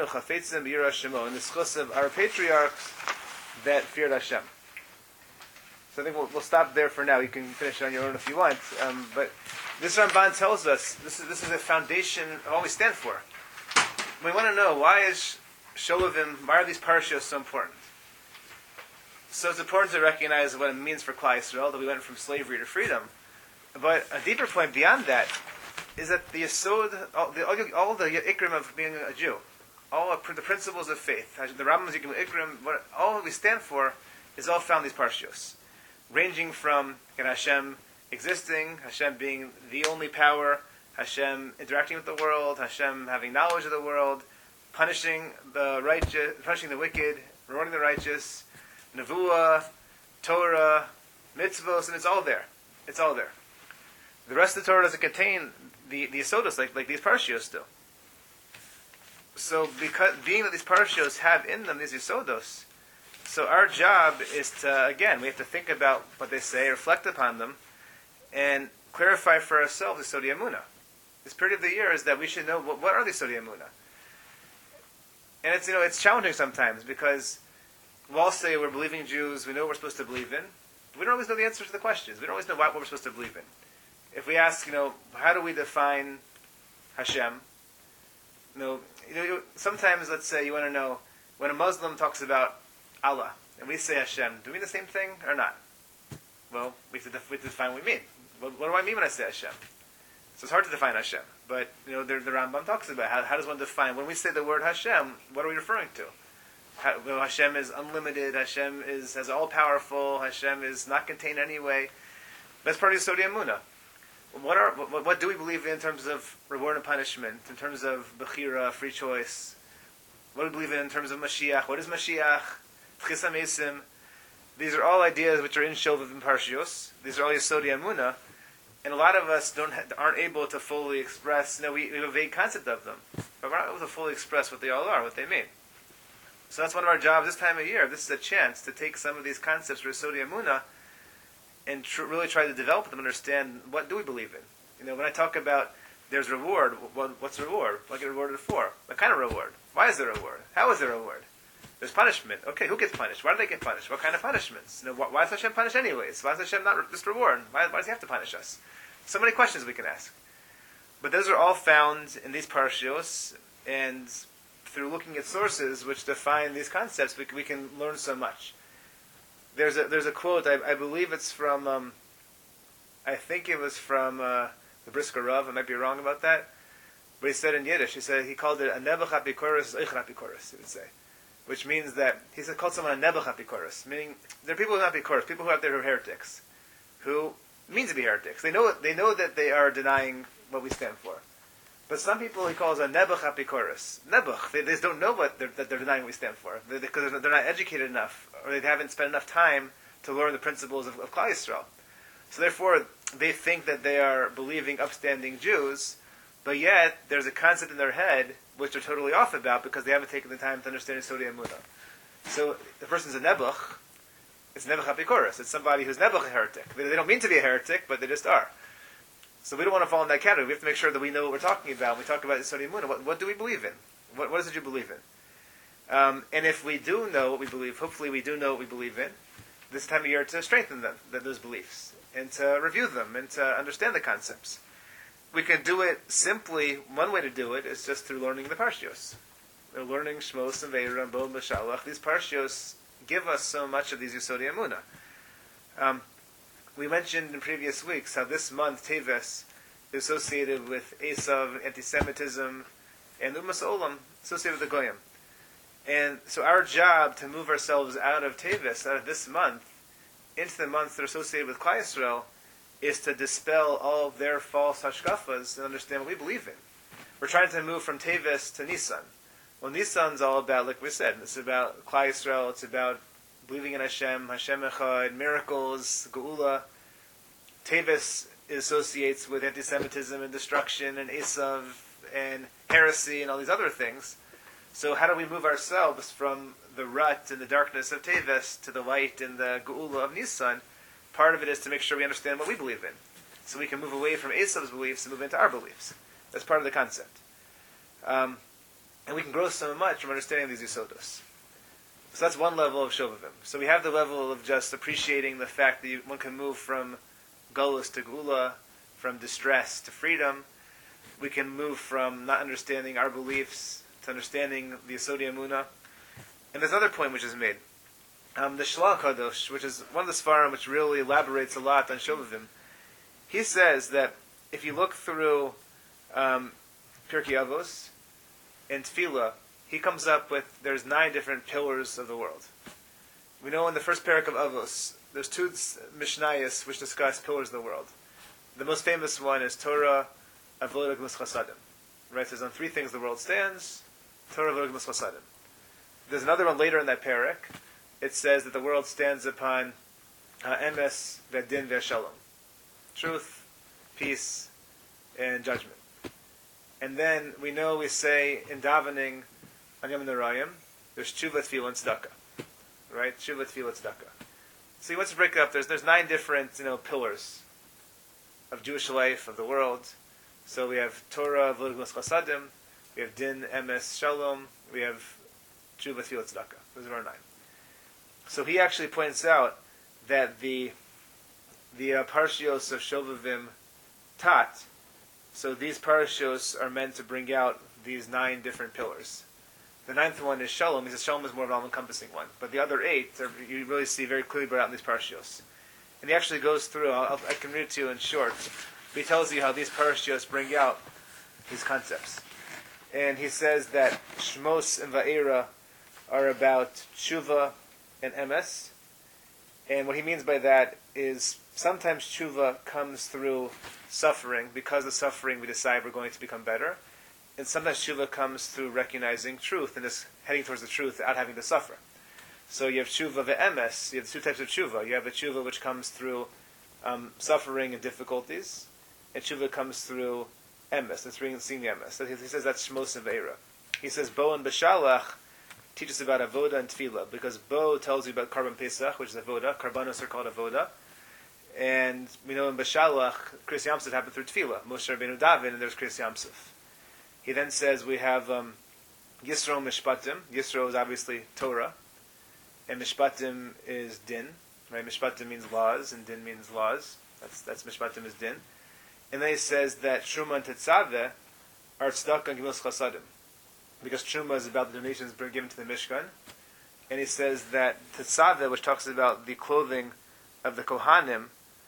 of our patriarchs that feared Hashem. So I think we'll stop there for now. You can finish it on your own if you want. But this Ramban tells us this is a foundation of what we stand for. We want to know why is Sholavim, why are these parashiyos so important? So it's important to recognize what it means for Klal Yisrael that we went from slavery to freedom. But a deeper point beyond that is that the yesod, all the ikrim of being a Jew, all the principles of faith, the Rambam's ikrim, all we stand for is all found in these parashiyos, ranging from Hashem existing, Hashem being the only power, Hashem interacting with the world, Hashem having knowledge of the world, punishing the righteous, punishing the wicked, rewarding the righteous, Nevuah, Torah, mitzvos, and it's all there. It's all there. The rest of the Torah doesn't contain the Yesodos like these parashiyos do. So, being that these parashiyos have in them these Yesodos, so our job is to, again, we have to think about what they say, reflect upon them, and clarify for ourselves the Sodi Emunah. This period of the year is that we should know what are the Sodi Emunah. And it's challenging sometimes because we'll all say we're believing Jews, we know what we're supposed to believe in, but we don't always know the answers to the questions. We don't always know what we're supposed to believe in. If we ask, how do we define Hashem? Sometimes, let's say, you want to know, when a Muslim talks about Allah, and we say Hashem, do we mean the same thing or not? Well, we have to define what we mean. What do I mean when I say Hashem? So it's hard to define Hashem. But, the Rambam talks about how does one define, when we say the word Hashem, what are we referring to? Hashem is unlimited, Hashem is all-powerful, Hashem is not contained anyway. That's part of the Sodi Emunah. What do we believe in terms of reward and punishment, in terms of Bechira, free choice? What do we believe in terms of Mashiach? What is Mashiach? Tchis HaMesim? These are all ideas which are in Shovavim and Parashiyos. These are all Yesodi Emunah. And a lot of us aren't able to fully express, we have a vague concept of them, but we're not able to fully express what they all are, what they mean. So that's one of our jobs this time of year. This is a chance to take some of these concepts for Yesodi Emunah and really try to develop them, understand what do we believe in. When I talk about there's reward, what's reward? What get rewarded for? What kind of reward? Why is there a reward? How is there a reward? There's punishment. Okay, who gets punished? Why do they get punished? What kind of punishments? Why is Hashem punished anyways? Why is Hashem not just reward? Why does He have to punish us? So many questions we can ask. But those are all found in these parashiyos, and through looking at sources which define these concepts, we can learn so much. There's a quote, I believe it's from, I think it was from the Brisker Rav, I might be wrong about that, but he said in Yiddish, he called it a Nebuch HaPikoros, Eich HaPikoros, he would say. Which means that, called someone a Nebuch HaPikoros, meaning there are people who are not Pikoros, people who are out there who are heretics, who mean to be heretics. They know that they are denying what we stand for. But some people he calls a Nebuch HaPikoros. Nebuch, they just don't know that they're denying what we stand for, because they're not educated enough, or they haven't spent enough time to learn the principles of Klal Yisrael. So therefore, they think that they are believing upstanding Jews, but yet there's a concept in their head which they're totally off about because they haven't taken the time to understand Yesodi Emunah. So the person's a Nebuch, It's Nebuch HaPikoros. It's somebody who's Nebuch a heretic. They don't mean to be a heretic, but they just are. So we don't want to fall in that category. We have to make sure that we know what we're talking about. When we talk about Yesod Emunah, what do we believe in? What is it you believe in? And if we do know what we believe, hopefully we do know what we believe in, this time of year to strengthen them, those beliefs, and to review them, and to understand the concepts. We can do it simply, one way to do it is just through learning the Parshios. Learning Shmos and Ve'era and Bo and Bashalach. These Parshios give us so much of these Yesodei Emunah. We mentioned in previous weeks how this month, Teves, is associated with Esav, anti-Semitism, and Umas Olam, associated with the Goyim. And so our job to move ourselves out of Teves, out of this month, into the months that are associated with Klal Yisrael, is to dispel all of their false hashkafas and understand what we believe in. We're trying to move from Teves to Nisan. Well, Nisan's all about, like we said, it's about Klal Yisrael, it's about believing in Hashem, Hashem Echad, miracles, Geula. Teves associates with anti-Semitism and destruction and Esav and heresy and all these other things. So how do we move ourselves from the rut and the darkness of Teves to the light and the Geula of Nisan? Part of it is to make sure we understand what we believe in. So we can move away from Esav's beliefs and move into our beliefs. That's part of the concept. And we can grow so much from understanding these Yisodos. So that's one level of Shovavim. So we have the level of just appreciating the fact that one can move from Golus to Geula, from distress to freedom. We can move from not understanding our beliefs to understanding the Yesodei Emunah. And there's another point which is made. The Shlach Kadosh, which is one of the Sfarim which really elaborates a lot on Shovavim, he says that if you look through Pirkei Avos and Tefillah, he comes up with, there's 9 different pillars of the world. We know in the first parak of Avos, there's 2 Mishnayos which discuss pillars of the world. The most famous one is Torah, Avodah, Gemilas Chasadim. Right, it says on 3 things the world stands, Torah, Avodah, Gemilas Chasadim. There's another one later in that parak. It says that the world stands upon Emes, Vedin, Veshalom. Truth, peace, and judgment. And then we know we say in davening on Yom Narayim, there's Tshuva, Tefillah, and Tzedakah. Right? Tshuva, Tefillah, Tzedakah. So he wants to break it up. There's 9 different pillars of Jewish life, of the world. So we have Torah, Avodah, Gemilas Chasadim, we have Din, Emes, Shalom, we have Tshuva, Tefillah, Tzedakah. Those are our 9. So he actually points out that the Parshios of Shovavim Tat, so these Parshios are meant to bring out these 9 different pillars. The 9th one is Shalom. He says Shalom is more of an all-encompassing one. But the other 8, you really see very clearly brought out in these Parshios. And he actually goes through, I can read it to you in short, but he tells you how these Parshios bring out these concepts. And he says that Shmos and Va'era are about Tshuva and Emes. And what he means by that is sometimes Tshuva comes through suffering. Because of suffering we decide we're going to become better. And sometimes Tshuva comes through recognizing truth and just heading towards the truth without having to suffer. So you have Tshuva ve'emes. You have 2 types of Tshuva. You have a Tshuva which comes through suffering and difficulties. And Tshuva comes through Emes. That's seeing the Emes. So he says that's Shmos and Ve'era. He says Bo and Bashalach teach us about Avoda and Tefillah, because Bo tells you about Karban Pesach, which is Avoda. Karbanos are called Avoda. And we know in Bashalach, Kriyas Yamsuf happened through Tefillah. Moshe Rabbeinu Daven, and there's Kriyas Yamsuf. He then says we have Yisro Mishpatim. Yisro is obviously Torah, and Mishpatim is Din. Right? Mishpatim means laws, and Din means laws. That's Mishpatim is Din. And then he says that Truma and Tetzaveh are Tzedakah and Gemilas Chasadim, because Truma is about the donations given to the Mishkan. And he says that Tetzaveh, which talks about the clothing of the Kohanim,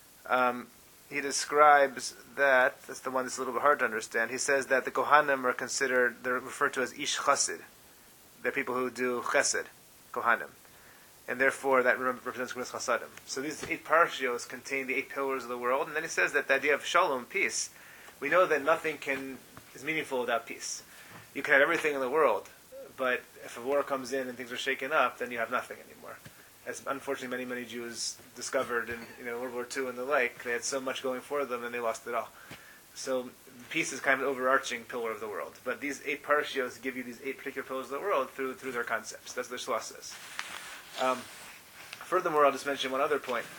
he describes that's the one that's a little bit hard to understand. He says that the Kohanim they're referred to as Ish Chassid. They're people who do Chesed, Kohanim. And therefore that represents Gemilas Chasadim. So these 8 Parshios contain the 8 pillars of the world. And then he says that the idea of Shalom, peace, we know that nothing is meaningful without peace. You can have everything in the world, but if a war comes in and things are shaken up, then you have nothing anymore. As unfortunately many Jews discovered in World War II and the like, they had so much going for them and they lost it all. So peace is kind of an overarching pillar of the world. But these 8 Parshios give you these 8 particular pillars of the world through their concepts. That's what the Shlosh says. Furthermore, I'll just mention one other point.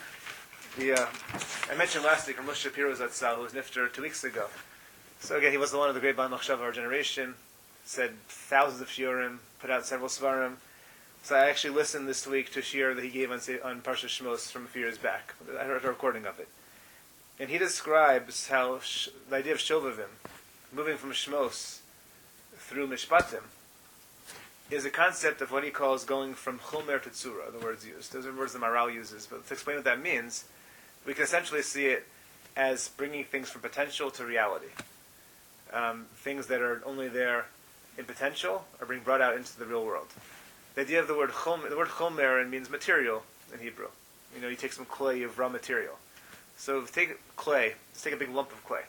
I mentioned last week Moshe Shapiro Zatzal, who was nifter 2 weeks ago. So again, he was one of the great Baal Machshav of our generation. Said thousands of shiurim, put out several svarim. So I actually listened this week to a shiur that he gave on Parsha Shmos from a few years back. I heard a recording of it. And he describes how the idea of Shovavim, moving from Shmos through Mishpatim, is a concept of what he calls going from Chomer to Tzura, the words used. Those are words that Maral uses. But to explain what that means, we can essentially see it as bringing things from potential to reality. Things that are only there in potential are being brought out into the real world. The idea of the word chomer means material in Hebrew. You take some clay, you have raw material. So take clay, let's take a big lump of clay.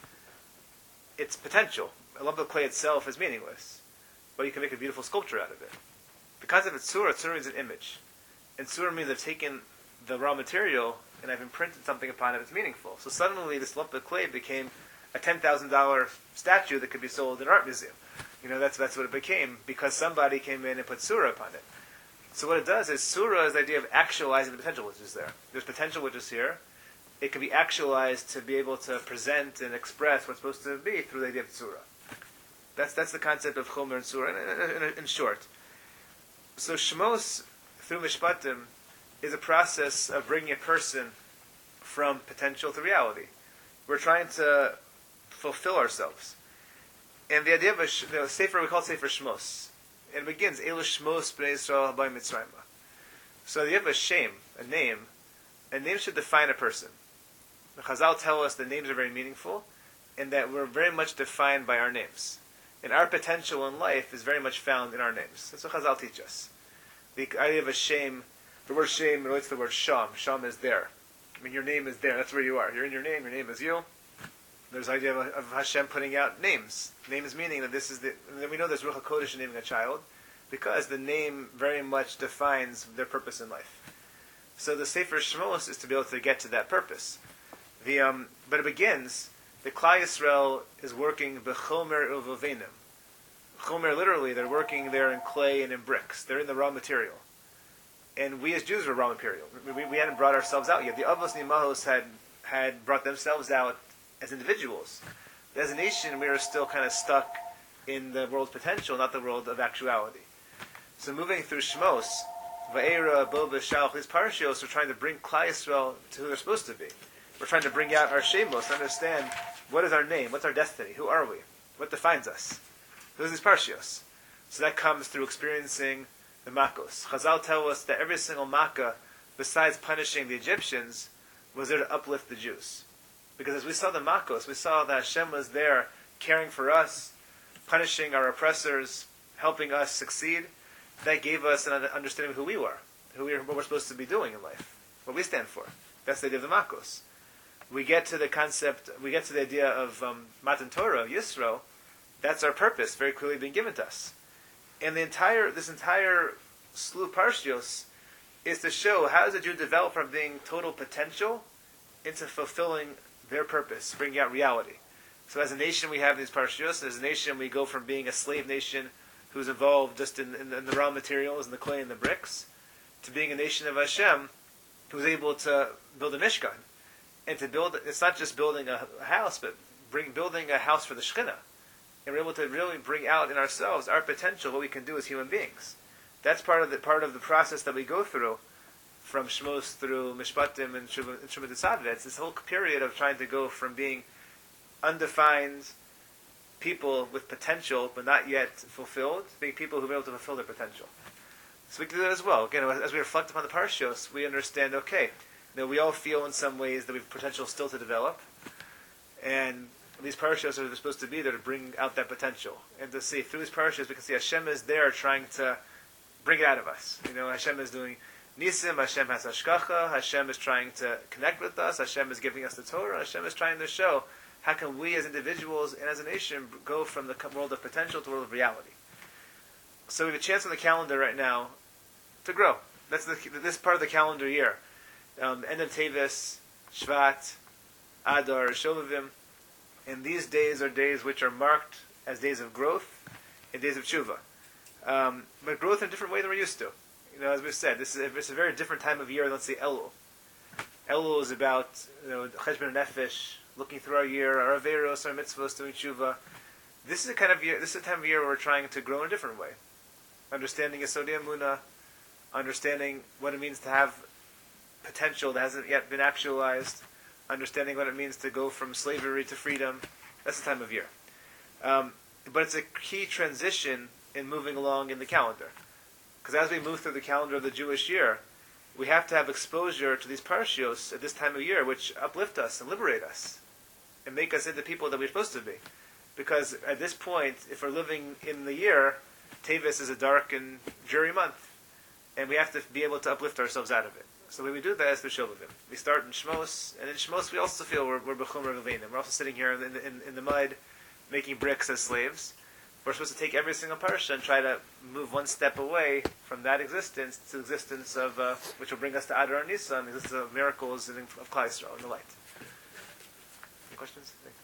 It's potential. A lump of clay itself is meaningless, but you can make a beautiful sculpture out of it. The concept of tzura means an image. And tzura means I've taken the raw material and I've imprinted something upon it that's meaningful. So suddenly this lump of clay became a $10,000 statue that could be sold in an art museum. That's what it became because somebody came in and put surah upon it. So what it does is surah is the idea of actualizing the potential which is there. There's potential which is here. It can be actualized to be able to present and express what's supposed to be through the idea of surah. That's the concept of chomer and surah in short. So Shmos through Mishpatim is a process of bringing a person from potential to reality. We're trying to fulfill ourselves. And the idea of a sefer, we call it Sefer Shmos. And it begins, Elu Shmos Bnei Yisrael Habayim Mitzrayim. So the idea of a name should define a person. The Chazal tell us that names are very meaningful, and that we're very much defined by our names. And our potential in life is very much found in our names. That's what Chazal teach us. The idea of the word shame relates to the word sham. Sham is there. Your name is there. That's where you are. You're in your name is you. There's the idea of Hashem putting out names. Names meaning that this is and then we know there's Ruach HaKodesh in naming a child, because the name very much defines their purpose in life. So the Sefer Shmos is to be able to get to that purpose. But it begins, the Klal Yisrael is working b'chomer u'vovenim. Chomer, literally, they're working there in clay and in bricks. They're in the raw material. And we as Jews were raw material. We hadn't brought ourselves out yet. The Avos and Imahos had brought themselves out as individuals. As a nation, we are still kind of stuck in the world's potential, not the world of actuality. So moving through Shmos, Va'era, Boba, Shalach, these parashios are trying to bring Klal Yisrael to who they're supposed to be. We're trying to bring out our shemos, to understand what is our name, what's our destiny, who are we, what defines us. Those are these parashios. So that comes through experiencing the Makos. Chazal tell us that every single Makkah, besides punishing the Egyptians, was there to uplift the Jews. Because as we saw the Makos, we saw that Hashem was there caring for us, punishing our oppressors, helping us succeed. That gave us an understanding of who we were, what we're supposed to be doing in life, what we stand for. That's the idea of the Makos. We get to the idea of Matan Torah, Yisro. That's our purpose, very clearly being given to us. And this entire slew of Parshios is to show how does a Jew develop from being total potential into fulfilling their purpose, bringing out reality. So as a nation we have these Parshios. As a nation we go from being a slave nation who's involved just in the raw materials and the clay and the bricks, to being a nation of Hashem who's able to build a Mishkan. And to build, it's not just building a house, but building a house for the Shekhinah. And we're able to really bring out in ourselves our potential, what we can do as human beings. That's part of the process that we go through, from Shmos through Mishpatim and Shumat Tzadveh. It's this whole period of trying to go from being undefined people with potential, but not yet fulfilled, being people who've been able to fulfill their potential. So we can do that as well. Again, as we reflect upon the Parashos, we understand, okay, we all feel in some ways that we have potential still to develop, and these Parashos are supposed to be there to bring out that potential. And to see, through these Parashos, we can see Hashem is there trying to bring it out of us. Hashem is doing Nisim, Hashem has Hashkacha, Hashem is trying to connect with us, Hashem is giving us the Torah, Hashem is trying to show how can we as individuals and as a nation go from the world of potential to the world of reality. So we have a chance on the calendar right now to grow. That's this part of the calendar year. End of Tevis, Shvat, Adar, Shovavim. And these days are days which are marked as days of growth and days of tshuva. But growth in a different way than we're used to. as we've said, it's a very different time of year than, let's say, Elul. Elul is about Cheshbon Nefesh, looking through our year, our Averos, our mitzvos, doing tshuva. This is a time of year where we're trying to grow in a different way. Understanding Yesodei Emunah, understanding what it means to have potential that hasn't yet been actualized, understanding what it means to go from slavery to freedom. That's the time of year. But it's a key transition in moving along in the calendar. Because as we move through the calendar of the Jewish year, we have to have exposure to these parashios at this time of year, which uplift us and liberate us, and make us into people that we're supposed to be. Because at this point, if we're living in the year, Tevis is a dark and dreary month, and we have to be able to uplift ourselves out of it. So the way we do that is through Shovavim. We start in Shmos, and in Shmos we also feel we're B'chum Revelim. We're also sitting here in the mud, making bricks as slaves. We're supposed to take every single parsha and try to move one step away from that existence to the existence of, which will bring us to Adar and Nisan, the existence of miracles of Klal Yisrael and the light. Any questions?